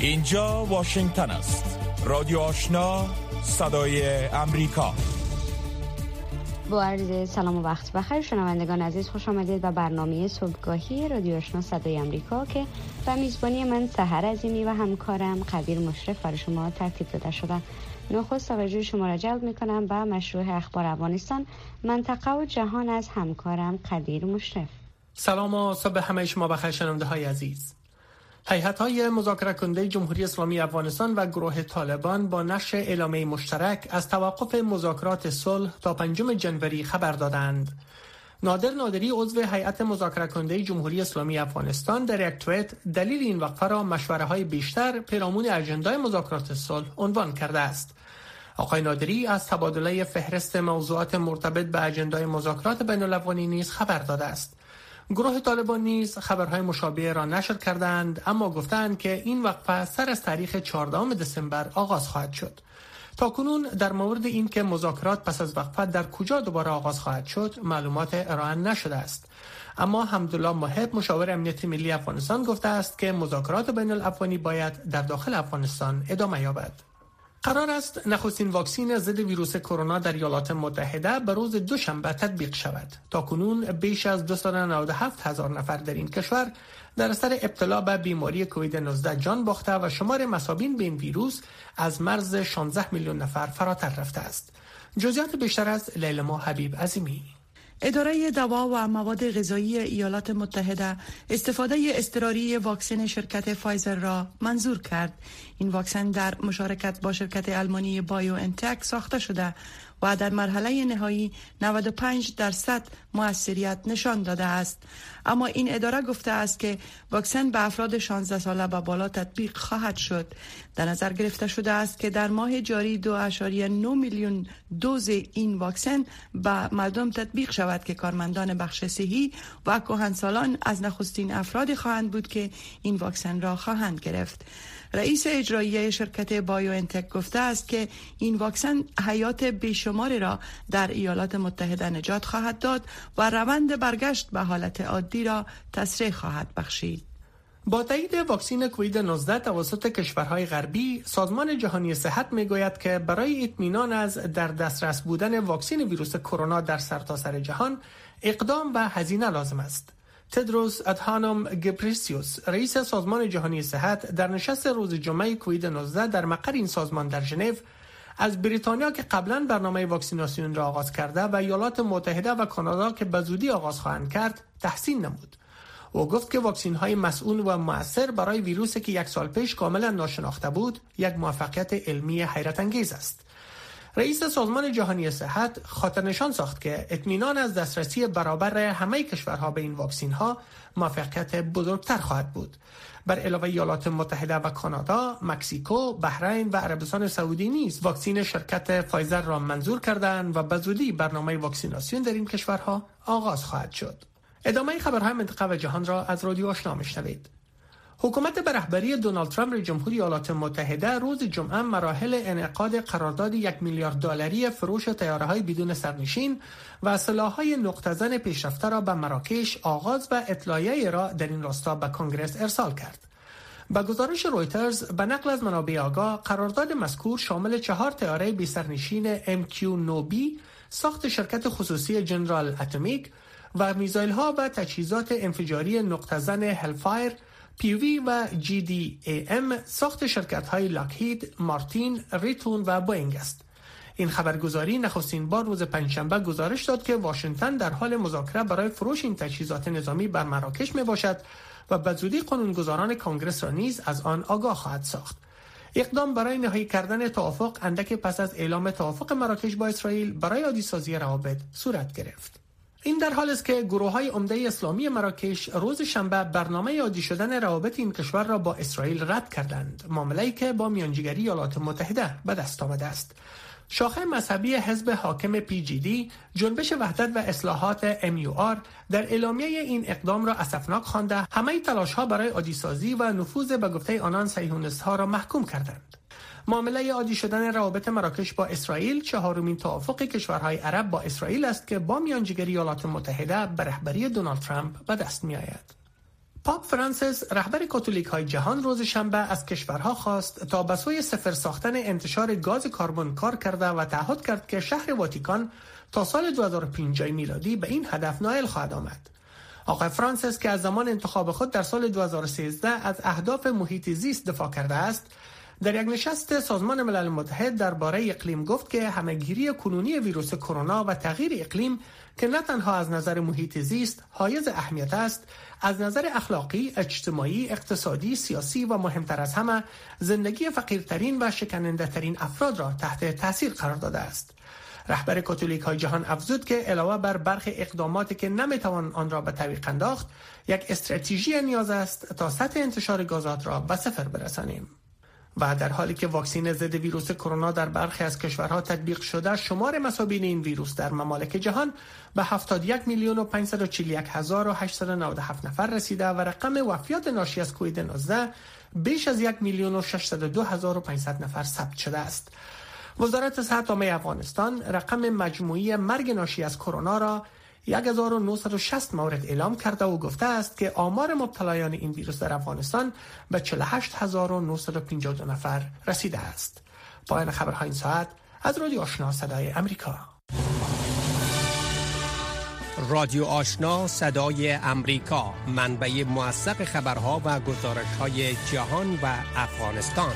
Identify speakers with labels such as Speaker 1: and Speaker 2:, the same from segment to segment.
Speaker 1: اینجا واشنگتن است. رادیو آشنا، صدای امریکا.
Speaker 2: با عرض سلام و وقت بخیر شنوندگان عزیز، خوش آمدید به برنامه صبحگاهی رادیو آشنا صدای امریکا که به میزبانی من سحر عظیمی و همکارم قدیر مشرف برای شما ترتیب داده شده. نخست توجه شما را جلب می‌کنم به مشروع اخبار افغانستان، منطقه و جهان از همکارم قدیر مشرف.
Speaker 3: سلام و صبح همه شما بخیر شنونده‌های عزیز. هیئت‌های مذاکره کننده جمهوری اسلامی افغانستان و گروه طالبان با نشر اعلامیه مشترک از توقف مذاکرات صلح تا 5 جنوری خبر دادند. نادر نادری عضو هیئت مذاکره کننده جمهوری اسلامی افغانستان در یک توییت دلیل این وقفه را مشوره‌های بیشتر پیرامون اجندای مذاکرات صلح عنوان کرده است. آقای نادری از تبادله فهرست موضوعات مرتبط به اجندای مذاکرات بین‌الافغانی نیز خبر داده است. گروه طالبان نیز خبرهای مشابه را نشر کردند، اما گفتند که این وقفه سر از تاریخ 14 دسامبر آغاز خواهد شد. تاکنون در مورد این که مذاکرات پس از وقفه در کجا دوباره آغاز خواهد شد معلومات ارائه نشده است، اما حمدالله محب مشاور امنیت ملی افغانستان گفته است که مذاکرات بین‌الافغانی باید در داخل افغانستان ادامه یابد. قرار است نخستین واکسن ضد ویروس کرونا در ایالات متحده به روز دوشنبه تطبیق شود. تاکنون بیش از 297,000 نفر در این کشور در اثر ابتلا به بیماری کووید 19 جان باخته و شمار مصابین به این ویروس از مرز 16 میلیون نفر فراتر رفته است. جزئیات بیشتر از لیلما حبیب عظیمی.
Speaker 4: اداره دوا و مواد غذایی ایالات متحده استفاده اضطراری واکسن شرکت فایزر را منظور کرد. این واکسن در مشارکت با شرکت آلمانی بایو انتک ساخته شده و در مرحله نهایی 95% موثریت نشان داده است. اما این اداره گفته است که واکسن به افراد 16 ساله و بالا تطبیق خواهد شد. در نظر گرفته شده است که در ماه جاری 2.9 میلیون دوز این واکسن به مردم تطبیق شود که کارمندان بخش صحی و کهنسالان از نخستین افراد خواهند بود که این واکسن را خواهند گرفت. رئیس اجرایی شرکت بایو انتک گفته است که این واکسن حیات بیشماری را در ایالات متحده نجات خواهد داد و روند برگشت به حالت عادی را تسریع خواهد بخشید.
Speaker 3: با تایید واکسن کووید 19 توسط کشورهای غربی، سازمان جهانی صحت میگوید که برای اطمینان از در دسترس بودن واکسن ویروس کرونا در سرتاسر جهان اقدام و هزینه لازم است. تدروس ادهانوم گبریسیوس رئیس سازمان جهانی صحت در نشست روز جمعه کووید 19 در مقر این سازمان در ژنو از بریتانیا که قبلا برنامه واکسیناسیون را آغاز کرده و ایالات متحده و کانادا که به زودی آغاز خواهند کرد تحسین نمود. او گفت که واکسین های مسئول و مؤثر برای ویروسی که 1 سال پیش کاملا ناشناخته بود یک موفقیت علمی حیرت انگیز است. رئیس سازمان جهانی صحت خاطر نشان ساخت که اطمینان از دسترسی برابر همه کشورها به این واکسین ها موفقیت بزرگتر خواهد بود. بر علاوه ایالات متحده و کانادا، مکزیکو، بحرین و عربستان سعودی نیز واکسن شرکت فایزر را منظور کردند و به زودی برنامه واکسیناسیون در این کشورها آغاز خواهد شد. ادامه خبرهای منطقه و جهان را از رادیو آشنا میشنوید. حکومت به رهبری دونالد ترامپ جمهوری ایالات متحده روز جمعه مراحل انعقاد قرارداد 1 میلیارد دلاری فروش طیاره‌های بدون سرنشین و سلاح‌های نقطه‌زن پیشرفته را به مراکش آغاز و اطلاعیه را در این راستا به کنگره ارسال کرد. با گزارش رویترز به نقل از منابع آگاه، قرارداد مذکور شامل 4 طیاره بی سرنشین MQ-9B ساخت شرکت خصوصی جنرال اتمیک و میزایل‌ها و تجهیزات انفجاری نقطه‌زن هلفایر PV و GDAM ساخت شرکت‌های لاکهید، مارتین، ریتون و بوئینگ است. این خبرگزاری نخستین بار روز پنجشنبه گزارش داد که واشنگتن در حال مذاکره برای فروش این تجهیزات نظامی بر مراکش میباشد و به زودی قانونگذاران کنگره را نیز از آن آگاه خواهد ساخت. اقدام برای نهایی کردن توافق اندک پس از اعلام توافق مراکش با اسرائیل برای عادی‌سازی روابط صورت گرفت. این در حال است که گروه‌های عمده اسلامی مراکش روز شنبه برنامه عادی شدن روابط این کشور را با اسرائیل رد کردند، معامله‌ای که با میانجیگری ایالات متحده به دست آمده است. شاخه مذهبی حزب حاکم PGD، جنبش وحدت و اصلاحات MUR در اعلامیه این اقدام را اسفناک خوانده همه تلاش‌ها برای عادی‌سازی و نفوذ به گفته آنان صهیونیست‌ها را محکوم کردند. معامله عادی شدن روابط مراکش با اسرائیل 4مین توافق کشورهای عرب با اسرائیل است که با میانجیگری ایالات متحده به رهبری دونالد ترامپ به دست می آید. پاپ فرانسیس رهبر کاتولیک های جهان روز شنبه از کشورها خواست تا به سوی صفر ساختن انتشار گاز کربن کار کرده و تعهد کرد که شهر واتیکان تا سال 2050 میلادی به این هدف نائل خواهد آمد. آقای فرانسیس که از زمان انتخاب خود در سال 2013 از اهداف محیط زیست دفاع کرده است، در یک نشست سازمان ملل متحد درباره اقلیم گفت که همه‌گیری کنونی ویروس کرونا و تغییر اقلیم که نه تنها از نظر محیط زیست حایز اهمیت است، از نظر اخلاقی، اجتماعی، اقتصادی، سیاسی و مهمتر از همه زندگی فقیرترین و شکننده ترین افراد را تحت تاثیر قرار داده است. رهبر کاتولیک های جهان افزود که علاوه بر برخی اقداماتی که نمیتوان آن را به تعویق انداخت، یک استراتژی نیاز است تا سطح انتشار گازات را به صفر برسانیم. و در حالی که واکسن ضد ویروس کرونا در برخی از کشورها تطبیق شده، شمار مصابین این ویروس در ممالک جهان به 71,541,897 نفر رسیده و رقم وفیات ناشی از کووید 19 بیش از 1,602,500 نفر ثبت شده است. وزارت صحت عامه افغانستان رقم مجموعی مرگ ناشی از کرونا را 1960 مورد اعلام کرده و گفته است که آمار مبتلایان این ویروس در افغانستان به 48,952 نفر رسیده است. پایان خبرهای این ساعت از رادیو آشنا صدای امریکا.
Speaker 5: رادیو آشنا صدای امریکا، منبع موثق خبرها و گزارش‌های جهان و افغانستان.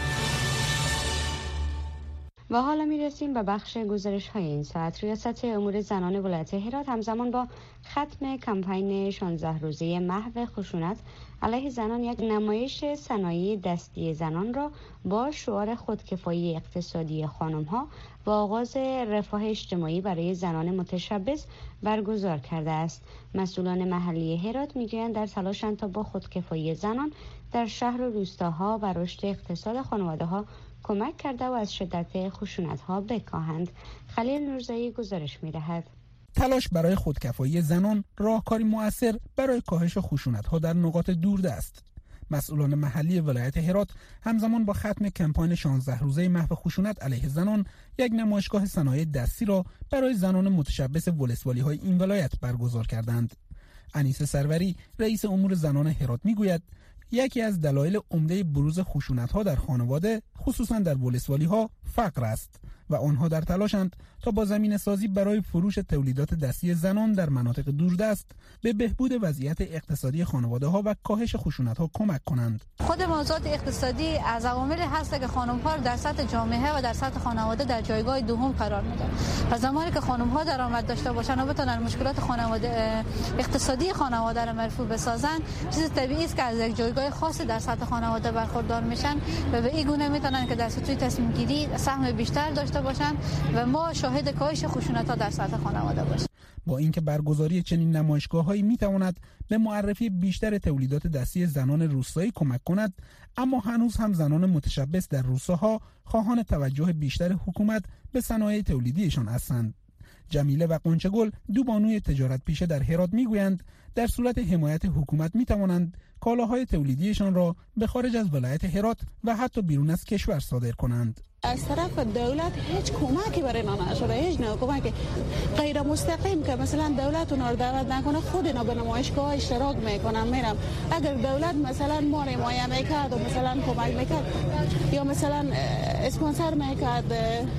Speaker 2: و حالا میرسیم به بخش گزارش های این ساعت. ریاست امور زنان ولایت هرات همزمان با ختم کمپین 16 روزه محو خشونت علیه زنان یک نمایش صنایع دستی زنان را با شعار خودکفایی اقتصادی خانم‌ها و آغاز رفاه اجتماعی برای زنان متشبث برگزار کرده است. مسئولان محلی هرات میگویند در تلاشند تا با خودکفایی زنان در شهر و روستاها و رشد اقتصاد خانواده‌ها کمک کرده و از شدت خشونت‌ها بکاهند. خلیل نورزایی گزارش می‌دهد.
Speaker 6: تلاش برای خودکفایی زنان راهکاری مؤثر برای کاهش خشونت‌ها در نقاط دوردست. مسئولان محلی ولایت هرات همزمان با ختم کمپین 16 روزه محو خشونت علیه زنان یک نمایشگاه صنایع دستی را برای زنان متشبث ولسوالی‌های این ولایت برگزار کردند. انیسه سروری رئیس امور زنان هرات میگوید یکی از دلایل عمده بروز خشونت‌ها در خانواده خصوصا در ولسوالی‌ها فقر است و آنها در تلاشند تا با زمینه‌سازی برای فروش تولیدات دستی زنان در مناطق دوردست به بهبود وضعیت اقتصادی خانواده‌ها و کاهش خشونت‌ها کمک کنند.
Speaker 7: خود موضوعات اقتصادی از عواملی هست که خانم‌ها در سطح جامعه و در سطح خانواده در جایگاه دوم قرار می‌دن. و زمانی که خانم‌ها درآمد داشته باشند و بتونن مشکلات خانواده اقتصادی خانواده را مرفوع بسازن، چیز طبیعی است که از یک جایگاه خاصی در سطح خانواده برخوردار میشن و به این گونه میتونن که در سطح تصمیم گیری سهم بیشتر داشته باشند و ما شاهد کاهش خشونت‌ها در سطح خانواده باشیم.
Speaker 6: با اینکه برگزاری چنین نمایشگاه‌هایی میتواند به معرفی بیشتر تولیدات دستی زنان روستایی کمک کند، اما هنوز هم زنان متشبث در روستاها خواهان توجه بیشتر حکومت به صنایع تولیدیشان هستند. جمیله و قنچه‌گل دو بانوی تجارت پیشه در هرات میگویند در صورت حمایت حکومت میتوانند کالاهای تولیدیشان را به خارج از ولایت هرات و حتی بیرون از کشور صادر کنند.
Speaker 8: از طرف دولت هیچ کمکی برای ما نشده، هیچ نوع کمکی غیر مستقیم که مثلا دولت اونا رو دعوت نکنه، خود اینا به نمایشگاه اشتراک میکنن میرم. اگر دولت مثلا ما رو حمایت میکرد و مثلا کمک میکرد یا مثلا اسپانسر میکرد،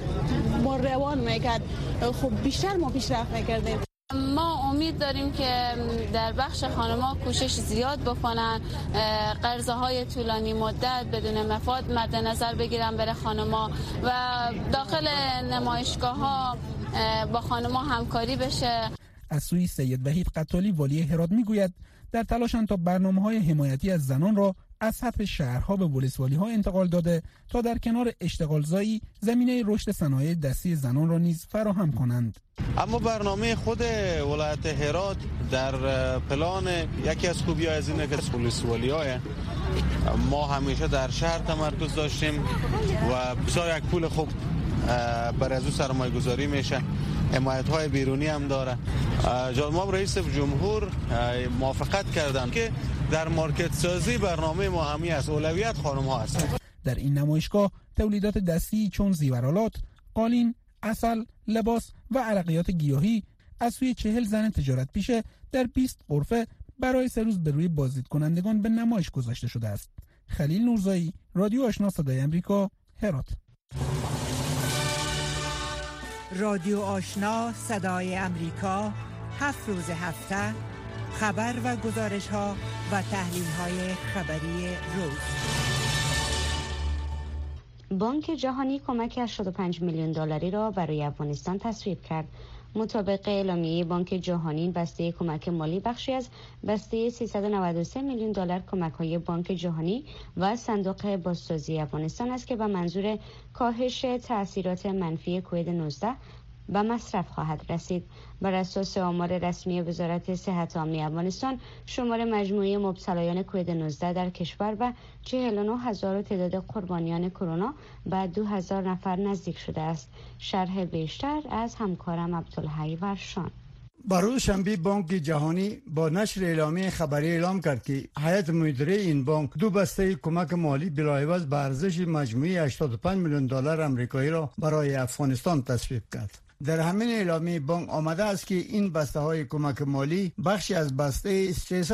Speaker 8: ما روان میکرد، خب بیشتر ما پیشرفت میکردیم.
Speaker 9: ما امید داریم که در بخش خانم‌ها کوشش زیاد بکنن، قرضه‌های طولانی مدت بدون مفاد مد نظر بگیرن برای خانم‌ها و داخل نمایشگاه‌ها با خانم‌ها همکاری بشه.
Speaker 6: از سوی سید وحید قتالی والی هرات میگوید در تلاشند تا برنامه‌های حمایتی از زنان را از سطح شهرها به ولسوالی‌ها انتقال داده تا در کنار اشتغالزایی زمینه رشد صنایع دستی زنان را نیز فراهم کنند.
Speaker 10: اما برنامه خود ولایت هرات در پلان یکی از خوبی‌ها از اینه که ولسوالی‌های ما همیشه در شهر تمرکز داشتیم و بسیار یک پول خوب برای از او سرمایه گذاری میشه، حمایت‌های بیرونی هم داره. جناب رئیس جمهور موافقت کردند که در مارکت سازی برنامه ما همی است، اولویت خانم‌ها است.
Speaker 6: در این نمایشگاه تولیدات دستی چون زیورالات، قالین، عسل، لباس و عرقیات گیاهی از سوی 40 زن تجارت پیشه در 20 غرفه برای 3 روز به روی بازدید کنندگان به نمایش گذاشته شده است. خلیل نورزایی، رادیو آشنا صدای آمریکا، هرات.
Speaker 11: رادیو آشنا صدای آمریکا 7 روز هفته خبر و گزارش ها و تحلیل های خبری روز.
Speaker 2: بانک جهانی کمک 85 میلیون دلاری را برای افغانستان تصویب کرد. مطابق اعلامیه بانک جهانی، بسته کمک مالی بخشی از بسته 393 میلیون دلار کمک‌های بانک جهانی و صندوق بازسازی افغانستان است که به منظور کاهش تأثیرات منفی کووید 19 به مصرف خواهد رسید. بر اساس آمار رسمی وزارت صحت عامه افغانستان، شمار مجموعی مبتلایان کووید 19 در کشور به 49,000 و تعداد قربانیان کرونا به 2,000 نفر نزدیک شده است. شرح بیشتر از همکارم عبدالحی ورشان.
Speaker 12: روز شنبه بانک جهانی با نشر اعلامیه خبری اعلام کرد که هیئت مدیره این بانک 2 بسته کمک مالی بلاعوض به ارزش مجموعی 85 میلیون دلار آمریکایی را برای افغانستان تصویب کرد. در همین اعلامیه بانک آمده است که این بسته های کمک مالی بخشی از بسته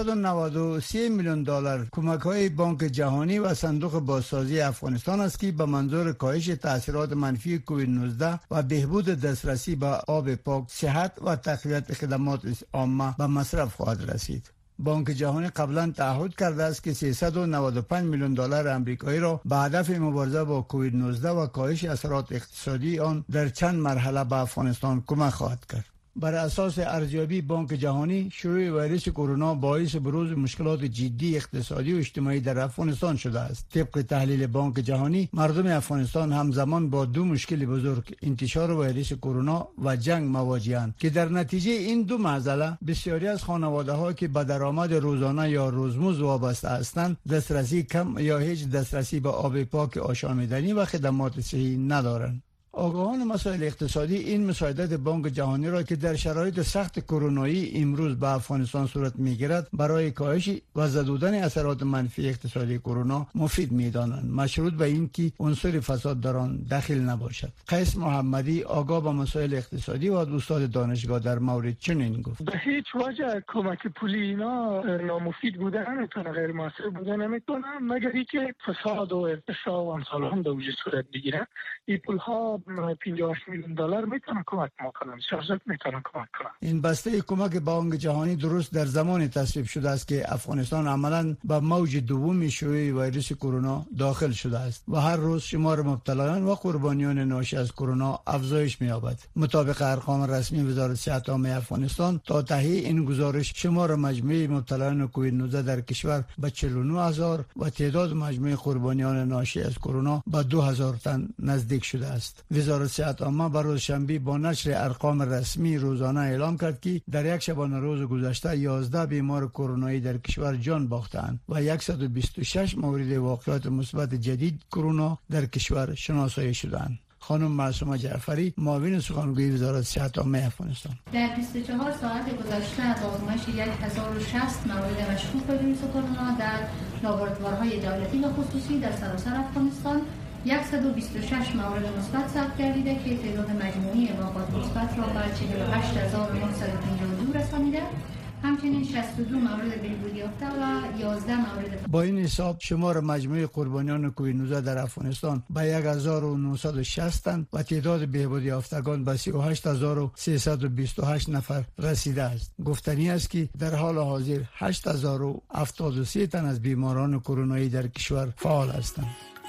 Speaker 12: 393 میلیون دلار کمک های بانک جهانی و صندوق بازسازی افغانستان است که به منظور کاهش تاثیرات منفی کووید 19 و بهبود دسترسی به آب پاک، صحت و تقویت خدمات عامه به مصرف خواهد رسید. بانک جهانی قبلا تعهد کرده است که 395 میلیون دلار آمریکایی را به هدف مبارزه با کووید 19 و کاهش اثرات اقتصادی آن در چند مرحله به افغانستان کمک خواهد کرد. بر اساس ارزیابی بانک جهانی، شیوع ویروس کرونا باعث بروز مشکلات جدی اقتصادی و اجتماعی در افغانستان شده است. طبق تحلیل بانک جهانی، مردم افغانستان همزمان با 2 مشکل بزرگ، انتشار ویروس کرونا و جنگ مواجه‌اند که در نتیجه این 2 معضله بسیاری از خانواده‌ها که به درآمد روزانه یا روزمزد وابسته هستند، دسترسی کم یا هیچ دسترسی به آب پاک آشامیدنی و خدمات صحی ندارند. آگاهان مسائل اقتصادی این مساعدت بانک جهانی را که در شرایط سخت کرونایی امروز به افغانستان صورت می‌گیرد برای کاهش و زدودن اثرات منفی اقتصادی کرونا مفید می‌دانند، مشروط به این که عنصر فساد در آن داخل نباشد. قیس محمدی، آگاه به مسائل اقتصادی و استاد دانشگاه، در مورد چنین گفت:
Speaker 13: به هیچ وجه کمک پولی اینا نامفید بوده نمیتونه، غیر موثر بوده نمیتونه، مگر اینکه فساد و ارتشاء و امثال هم در وجود صورت بگیره. این پولها 58 میلیون دلار میتونه کمک کنه، سیاست میتونه کمک کنه.
Speaker 12: این بسته کمک بانک جهانی درست در زمان تصویب شده است که افغانستان عملاً به موج دوم شیوع ویروس کرونا داخل شده است و هر روز شمار مبتلایان و قربانیان ناشی از کرونا افزایش می‌یابد. مطابق ارقام رسمی وزارت صحت عامه افغانستان، تا تهیه این گزارش شمار مجموعی مبتلایان کووید 19 در کشور به 49000 و تعداد مجموعی قربانیان ناشی از کرونا به 2000 تن نزدیک شده است. وزارت صحت عامه بر روز شنبه با نشر ارقام رسمی روزانه اعلام کرد که در یک شبانه روز گذشته 11 بیمار کرونایی در کشور جان باختند و 126 مورد واقعات مثبت جدید کرونا در کشور شناسایی شدند. خانم معصومه جعفری، معاون سخنگوی وزارت صحت عامه افغانستان:
Speaker 14: در 24 ساعت گذشته از آزمایش 1060 مورد مشکوک به ویروس کرونا در لابراتوارهای دولتی و خصوصی در سراسر افغانستان 126 مورد مثبت ثبت گردیده که تعداد مجموعی واقعات مثبت را به 48952 رسانیده. همچنین 62 مورد بهبودی یافته و 11 مورد. با
Speaker 12: این حساب شمار مجموعی قربانیان کووید 19 در افغانستان به 1960 و تعداد بهبودی یافتگان به 38328 نفر رسیده است. گفتنی است که در حال حاضر 8073 تن از بیماران کرونایی در کشور فعال هستند.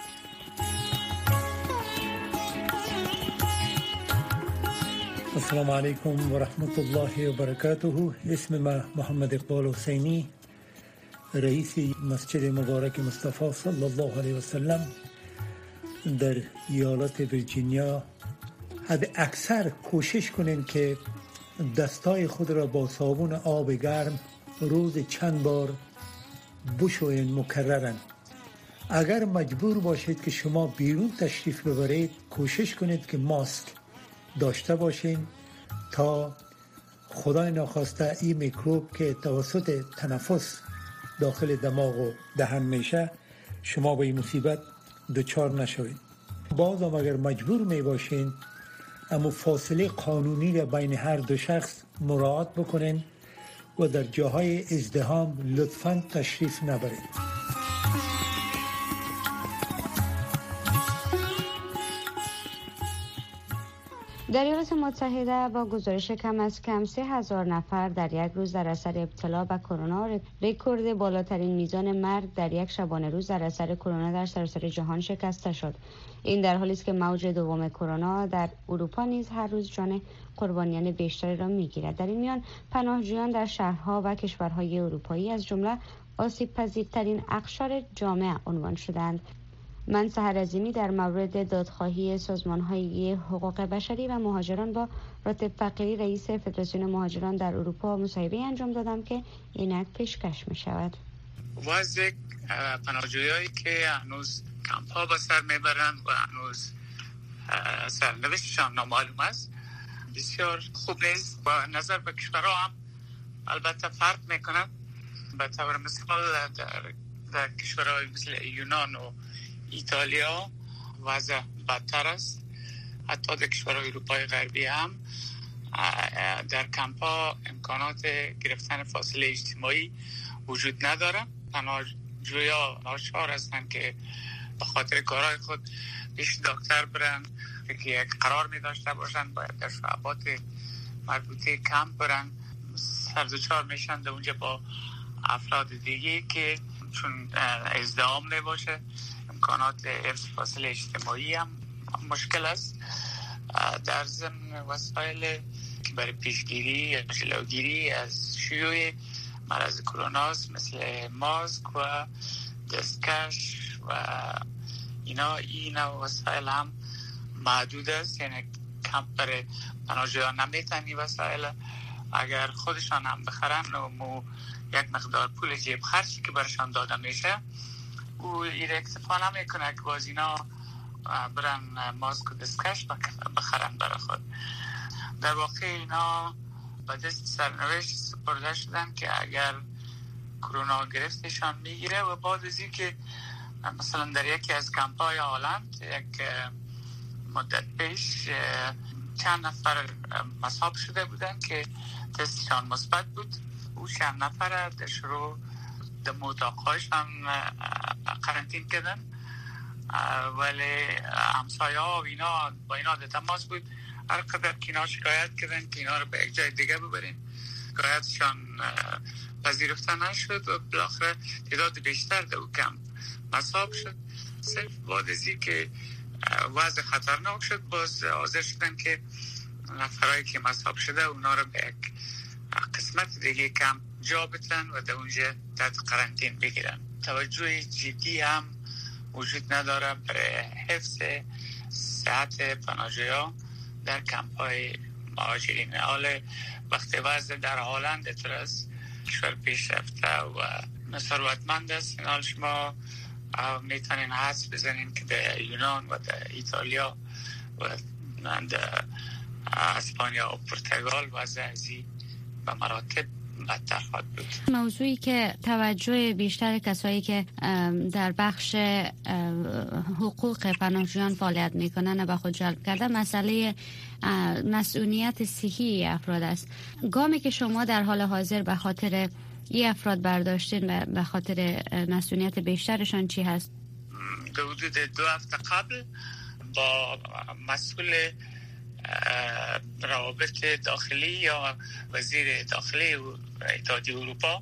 Speaker 15: السلام علیکم و رحمت الله و برکاته. اسم ما محمد اقبال حسینی، رئیس مسجد مبارک مصطفی صلی الله علیه و سلم در ایالت ویرجینیا. حد اکثر کوشش کنین که دستای خود را با صابون آب گرم روز چند بار بشوین مکررن. اگر مجبور باشید که شما بیرون تشریف ببرید، کوشش کنید که ماسک داشته باشین تا خدای ناخواسته این میکروب که توسط تنفس داخل دماغ و دهن میشه شما به این مصیبت دچار نشوید. باز هم اگر مجبور می باشین، اما فاصله قانونی را بین هر دو شخص مراعات بکنین و در جاهای ازدحام لطفاً تشریف نبرید.
Speaker 2: در ایالات متحده با گزارش کم از کم 3,000 نفر در یک روز در اثر ابتلا به کرونا، رکورد بالاترین میزان مرگ در یک شبانه روز در اثر کرونا در سراسر جهان شکسته شد. این در حالی است که موج دوم کرونا در اروپا نیز هر روز جان قربانیان بیشتری را میگیرد. در این میان پناهجویان در شهرها و کشورهای اروپایی از جمله آسیب پذیرترین اقشار جامعه عنوان شدند. من سحر عظیمی در مورد دادخواهی سازمان‌های حقوق بشری و مهاجران با راتب فقیری رئیس فدراسیون مهاجران در اروپا مصاحبه انجام دادم که اینک پیشکش می شود.
Speaker 16: وضع پناهجویایی که هنوز کمپ‌ها به سر میبرند و هنوز سرنوشتشان نامعلوم است بسیار خوب نیست و نظر به کشورها هم البته فرق میکنند. به طور مثال در کشورهای مثل یونان و ایتالیا وضع بدتر است. حتی در کشورهای اروپای غربی هم در کمپ‌ها امکانات گرفتن فاصله اجتماعی وجود نداره. پناهجویان ناچار هستند که به خاطر کارهای خود پیش دکتر برن که یک قرار می داشته باشن، باید در شعبات مربوطه کمپ برن، سرزچار میشن در اونجا با افراد دیگه که چون ازدحام نباشه امکانات حفظ فاصله اجتماعی هم مشکل است. در ضمن وسایل که برای پیشگیری یا جلوگیری از شیوع مرض کرونا مثل ماسک و دستکش و اینا وسایل هم محدود است، یعنی کمپ برای پناهجویان نمیتونن این وسایل اگر خودشان هم بخرن و یک مقدار پول جیب خرچی که برشان داده میشه او ایره اکتفا نمیکنه که باز اینا برن ماسک و دستکش بخرن برای خود. در واقع اینا به دست سرنوشت سپرده شدن که اگر کرونا گرفتشان میگیره و بعد از این که مثلا در یکی از کمپ‌های هالند یک مدت پیش چند نفر مصاب شده بودن که تستشان مثبت بود. او چند نفر در شروع در اتاق‌هاشان قرنطین کردن، ولی همسایه ها و اینا با اینا در تماس بود. هر قدر که اینا شکایت کردن که اینا رو به یک جای دیگه ببرین، شکایتشان پذیرفته نشد و بالاخره تعداد بیشتر در او کمپ مصاب شد. صرف بعد از این که وضع خطرناک شد باز حاضر شدن که نفرایی که مصاب شده اونا رو به یک قسمت دیگه کمپ جا بتن و در اونجا تحت قرنطین بگیرن. توجه جدی هم وجود نداره برای حفظ صحت پناهجویان در کمپ های مهاجرین. حال وقتی وضع در هالند ترس کشور پیشرفته و ثروتمند است، حال شما میتونین حدس بزنین که در یونان و در ایتالیا و در اسپانیا و پرتغال وضع ازی به مراتب بدتر خواهد بود.
Speaker 2: موضوعی که توجه بیشتر کسایی که در بخش حقوق پناهجویان فعالیت میکنن به خود جلب کرده مسئله مسئولیت صحی افراد است. گامی که شما در حال حاضر به خاطر این افراد برداشتین به خاطر مسئولیت بیشترشان چی هست؟
Speaker 16: در حدود 2 هفته قبل با مسئول روابط داخلی یا وزیر داخلی اتحادیه اروپا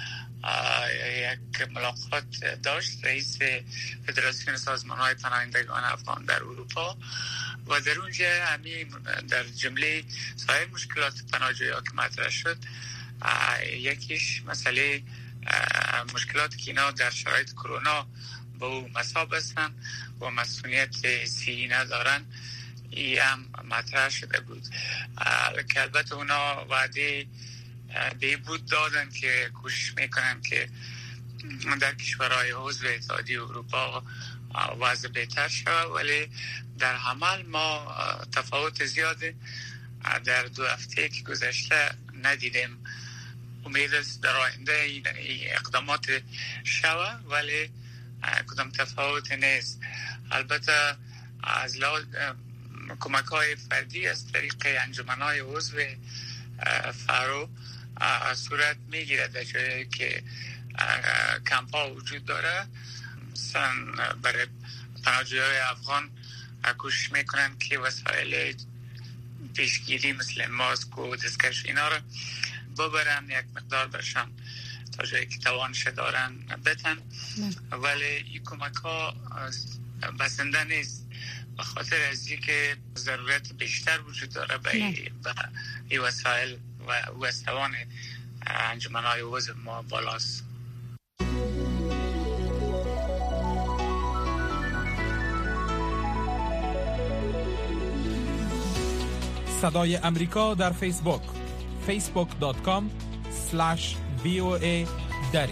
Speaker 16: یک ملاقات داشت، رئیس فدراسیون سازمان‌های پناهندگان افغان در اروپا، و در اونجا همین در جمله سایر مشکلات پناهجویان که مطرح شد یکیش مسئله مشکلات که اینا در شرایط کرونا با او مصاب هستن و مسئولیت صحی ندارن ای هم مطرح شده بود. که البته اونا وعده به بود دادن که کوشش میکنن که در کشورهای عضو اتحادیه اروپا وضع بهتر شود، ولی در عمل ما تفاوت زیاد در 2 هفته که گذشته ندیدیم. امید است در آینده این اقدامات شود ولی کدام تفاوت نیست. البته از لحاظ کمک های فردی از طریق انجمن های عضو فرو صورت میگیره در جایی که کمپ ها وجود داره. مثلا برای پناهجویان افغان کوشش میکنن که وسایل پیشگیری مثل ماسک و دستکش اینا رو ببرن، یک مقدار برشان تا جایی که توانش دارن بتن، ولی این کمک ها بسنده نیست، به خاطر از اینکه ضرورت بیشتر وجود داره به این وسایل و وستوان انجمنهای وضع ما بالاست.
Speaker 1: صدای امریکا در فیسبوک facebook.com/VOA دری.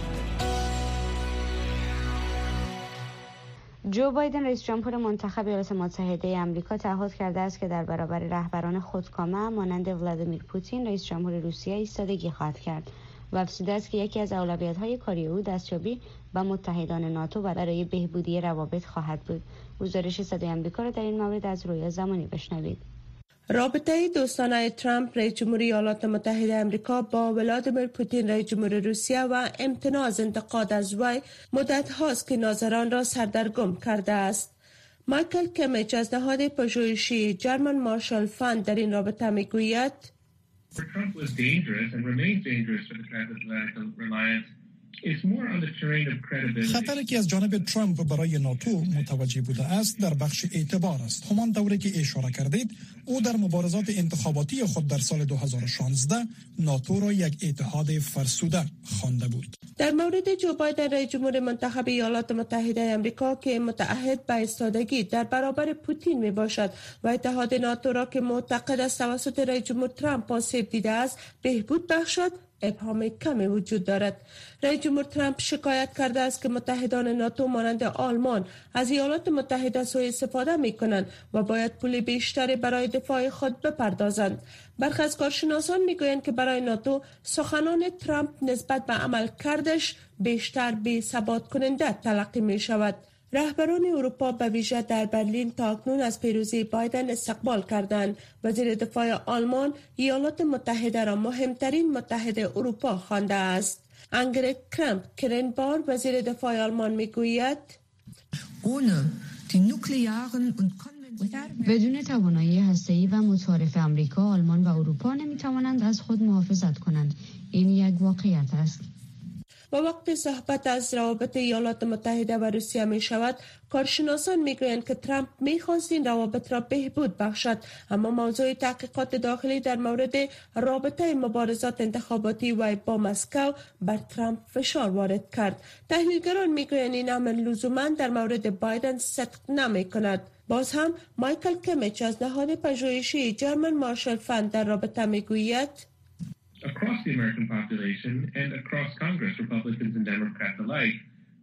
Speaker 2: جو بایدن رئیس جمهور منتخب ایالات متحده امریکا تعهد کرده است که در برابر رهبران خودکامه مانند ولادیمیر پوتین رئیس جمهور روسیه ایستادگی خواهد کرد و افزوده است که یکی از اولویت‌های کاری او دستیابی به متحدان ناتو برای بهبودی روابط خواهد بود. گزارش صدای امریکا را در این مورد از رویا زمانی بشنوید.
Speaker 17: رابطه دوستانه ترامپ رئیس جمهور ایالات متحده آمریکا با ولادیمیر پوتین رئیس جمهور روسیه و امتناع از انتقاد از وی مدت هاست که ناظران را سردرگم کرده است. مایکل کمیچ از نهاد پژوهشی جرمن مارشال فاند در این رابطه میگوید
Speaker 18: خطری که از جانب ترامپ برای ناتو متوجه بوده است در بخش اعتبار است. همان دوره که اشاره کردید، او در مبارزات انتخاباتی خود در سال 2016 ناتو را یک اتحاد فرسوده خوانده بود.
Speaker 17: در مورد جو بایدن رئیس جمهور منتخب ایالات متحده آمریکا که متعهد به ایستادگی در برابر پوتین می باشد و اتحاد ناتو را که معتقد است توسط رئیس جمهور ترامپ آسیب دیده است بهبود بخشد، ابهام کمی وجود دارد. رئیس جمهور ترامپ شکایت کرده است که متحدان ناتو مانند آلمان از ایالات متحده سوء استفاده می کنند و باید پول بیشتری برای دفاع خود بپردازند. برخی از کارشناسان می گویند که برای ناتو سخنان ترامپ نسبت به عمل کردش بیشتر بی ثبات کننده تلقی می شود. رهبران اروپا به ویژه در برلین تاکنون از پیروزی بایدن استقبال کردند. وزیر دفاع آلمان ایالات متحده را مهمترین متحد اروپا خوانده است. انگریک کرمپ کرنبار وزیر دفاع آلمان میگوید
Speaker 2: بدون توانایی هسته‌ای و متعارف امریکا، آلمان و اروپا نمیتوانند از خود محافظت کنند. این یک واقعیت است.
Speaker 17: و وقتی صحبت از روابط ایالات متحده و روسیه می شود، کارشناسان می گویند که ترامپ می خواست این روابط را بهبود بخشد، اما موضوع تحقیقات داخلی در مورد رابطه مبارزات انتخاباتی و با مسکو بر ترامپ فشار وارد کرد. تحلیلگران می گویند این امر لزوما در مورد بایدن صدق نمی کند. باز هم مایکل کمیچ از نهاد پژوهشی جرمن مارشال فاند در رابطه می گوید
Speaker 19: across the American population and across Congress, Republicans and Democrats alike,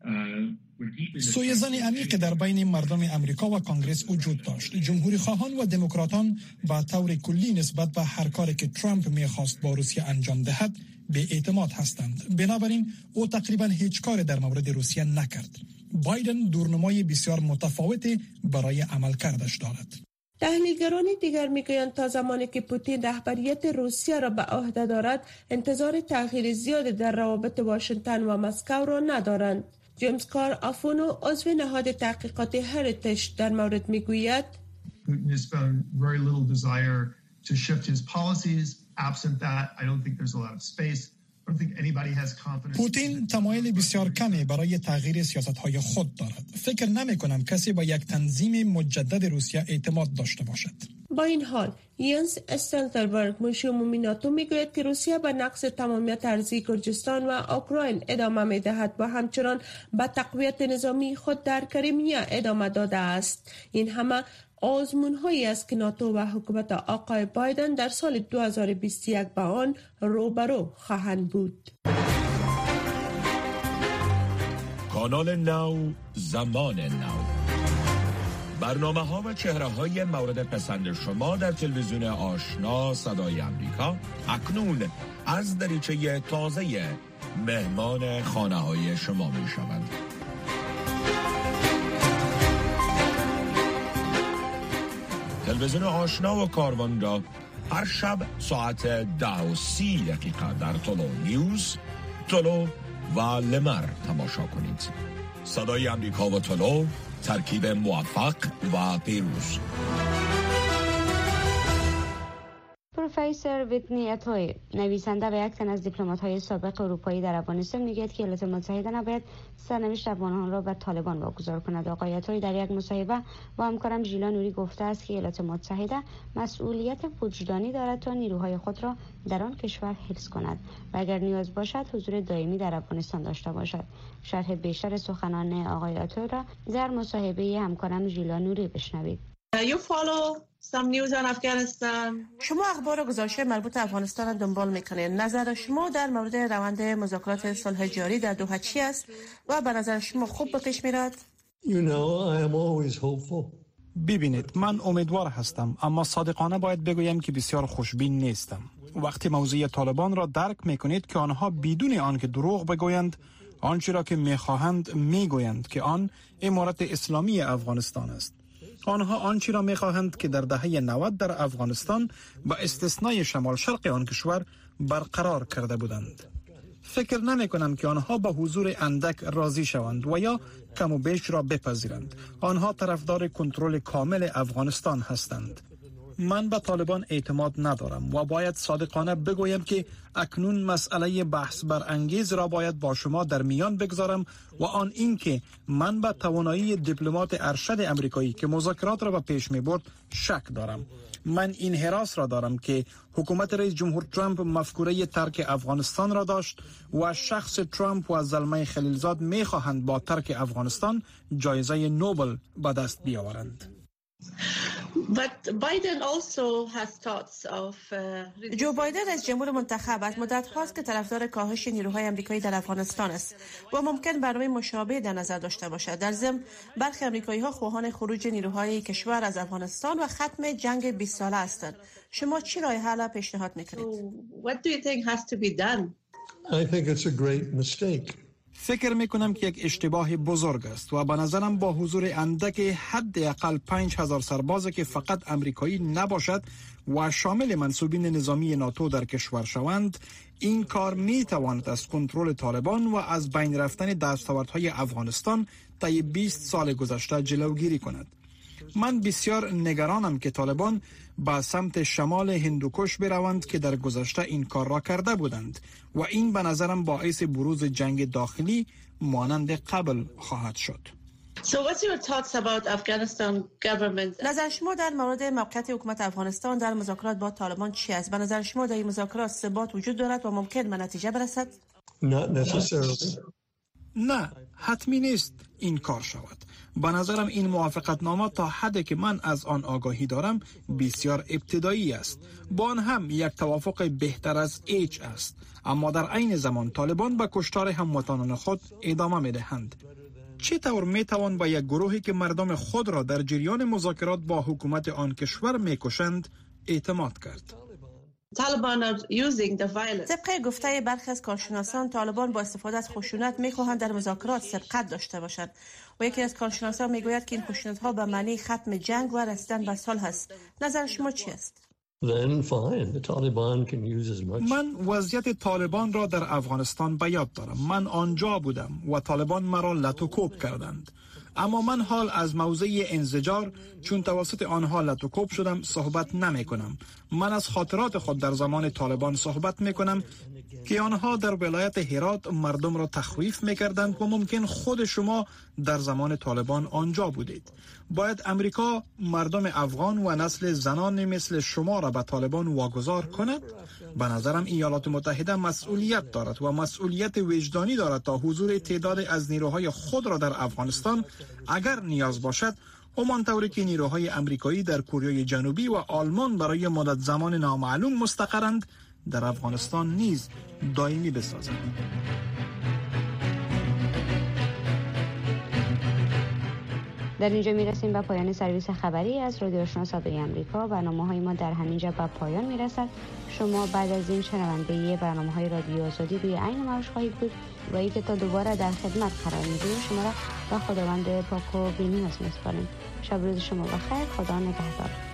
Speaker 18: سویزن عمیق در بین مردم امریکا و کانگرس وجود داشت. جمهوری خواهان و دموکراتان با طور کلی نسبت به هر کاری که ترامپ می‌خواست با روسیه انجام دهد به اعتماد هستند. بنابراین او تقریبا هیچ کاری در مورد روسیه نکرد. بایدن دورنمای بسیار متفاوتی برای عمل کردش دارد.
Speaker 17: تحلیلگران دیگر میگویند تا زمانی که پوتین رهبریت روسیه را به عهده دارد، انتظار تغییر زیادی در روابط واشنگتن و مسکو را ندارند. جیمز کار آفونو عضو نهاد تحقیقات هریتیج در مورد میگوید
Speaker 20: Putin has found very little desire to shift his policies. Absent that, I don't think there's a lot of space.
Speaker 18: پوتین تمایل بسیار کمی برای تغییر سیاست‌های خود دارد. فکر نمی‌کنم کسی با یک تنظیم مجدد روسیه اعتماد داشته باشد.
Speaker 17: با این حال ینس استلتنبرگ مشیر عمومی ناتو میگوید که روسیه به نقض تمامیت ارضی گرجستان و اوکراین ادامه می‌دهد و همچنان به تقویت نظامی خود در کریمیا ادامه داده است. این همه آزمون‌هایی است که ناتو و حکومت آقای بایدن در سال 2021 با آن روبرو خواهند بود.
Speaker 1: کانال نو، زمان نو، برنامه‌ها و چهره‌های مورد پسند شما در تلویزیون آشنا صدای امریکا اکنون از دریچه تازه مهمان خانه‌های شما می‌شوند. تلویزیون آشنا و کاروان را هر شب ساعت 10:30 در تولو نیوز، تولو و لمر تماشا کنید. صدای امریکا و تولو، ترکیب موفق و پیروز.
Speaker 2: پروفسور ویتنی اتوی، نویسنده و یک تن از دیپلمات‌های سابق اروپایی در افغانستان، میگوید که ایالات متحده نباید سرنوشت افغانان را به طالبان واگذار کند. آقای اتوی در یک مصاحبه با همکارم ژیلا نوری گفته است که ایالات متحده مسئولیت وجدانی دارد تا نیروهای خود را در آن کشور حفظ کند و اگر نیاز باشد حضور دائمی در افغانستان داشته باشد. شرح بیشتر سخنان آقای اتوی را در مصاحبه همکارم ژیلا نوری بشنوید.
Speaker 17: شما اخبار و گزارش‌های مربوط به افغانستان را دنبال می‌کنید. نظر شما در مورد روند مذاکرات صلح جاری در دوحه چی است و به نظر شما خوب به پیش می‌رود؟
Speaker 21: ببینید، من امیدوار هستم، اما صادقانه باید بگویم که بسیار خوشبین نیستم. وقتی موضوع طالبان را درک می‌کنید که آنها بدون آنکه دروغ بگویند آنچه را که می‌خواهند می‌گویند که آن امارت اسلامی افغانستان است. آنها آنچه را می‌خواهند که در دهه 90 در افغانستان با استثنای شمال شرق آن کشور برقرار کرده بودند. فکر نمی‌کنم که آنها با حضور اندک راضی شوند و یا کم و بیش را بپذیرند. آنها طرفدار کنترل کامل افغانستان هستند. من به طالبان اعتماد ندارم و باید صادقانه بگویم که اکنون مسئله بحث برانگیز را باید با شما در میان بگذارم و آن این که من به توانایی دیپلمات ارشد امریکایی که مذاکرات را به پیش می برد شک دارم. من این حراس را دارم که حکومت رئیس جمهور ترامپ مفکوره ترک افغانستان را داشت و شخص ترامپ و زلمه خلیلزاد می خواهند با ترک افغانستان جایزه نوبل به دست بیاورند.
Speaker 17: جو بایدن رئیس جمهور منتخب از مدت هاست که طرفدار کاهش نیروهای آمریکایی در افغانستان است و ممکن برنامه مشابه در نظر داشته باشد. در ضمن برخی آمریکایی‌ها خواهان خروج نیروهای کشور از افغانستان و ختم جنگ 20 ساله هستند. شما چی راه حل پیشنهاد می‌کنید؟
Speaker 21: فکر میکنم که یک اشتباه بزرگ است و به نظرم با حضور اندک حداقل 5000 سرباز که فقط امریکایی نباشد و شامل منصوبین نظامی ناتو در کشور شوند، این کار میتواند از کنترل طالبان و از بین رفتن دستاوردهای افغانستان طی 20 سال گذشته جلوگیری کند. من بسیار نگرانم که طالبان به سمت شمال هندوکش بروند که در گذشته این کار را کرده بودند و این به نظرم باعث بروز جنگ داخلی مانند قبل خواهد شد.
Speaker 17: نظر شما در مورد موقعیت حکومت افغانستان در مذاکرات با طالبان چی است؟ به نظر شما در این مذاکرات ثبات وجود دارد و ممکن به نتیجه برسد؟
Speaker 21: نه، حتمی نیست این کار شود. به نظرم این موافقتنامه تا حدی که من از آن آگاهی دارم بسیار ابتدایی است. با آن هم یک توافق بهتر از هیچ است، اما در عین زمان طالبان به کشتار هموطنان خود ادامه می‌دهند. چطور می‌توان با یک گروهی که مردم خود را در جریان مذاکرات با حکومت آن کشور می‌کشند اعتماد کرد؟
Speaker 17: طبق گفته برخی از کارشناسان، طالبان با استفاده از خشونت می‌خواهند در مذاکرات سبقت داشته باشند و یکی از کارشناسان میگوید که این خشونت‌ها به معنی ختم جنگ و رسیدن به صلح است. نظر شما چی است؟
Speaker 21: من وضعیت طالبان را در افغانستان به یاد دارم. من آنجا بودم و طالبان مرا لطوکوب کردند. اما من حال از موضع انزجار چون توسط آنها لطوکوب شدم صحبت نمی کنم. من از خاطرات خود در زمان طالبان صحبت می کنم که آنها در ولایت هرات مردم را تخویف می کردند و ممکن خود شما در زمان طالبان آنجا بودید. باید امریکا مردم افغان و نسل زنان مثل شما را به طالبان واگذار کند؟ به نظرم ایالات متحده مسئولیت دارد و مسئولیت وجدانی دارد تا حضور تعداد از نیروهای خود را در افغانستان اگر نیاز باشد همانطوری که نیروهای امریکایی در کره جنوبی و آلمان برای مدت زمان نامعلوم مستقرند در افغانستان نیز دائمی بسازند.
Speaker 2: در اینجا میرسیم به پایان سرویس خبری از رادیو آشنا صدای آمریکا. برنامه‌های ما در همینجا به پایان میرسد. شما بعد از این شنونده برنامه‌های رادیو آزادی روی عین موج خواهید بود و اینکه تا دوباره در خدمت قرار می‌گیریم شما را به خداوند پاک و بی‌نیاز می‌سپاریم. شب روز شما بخیر. خدا نگهدار.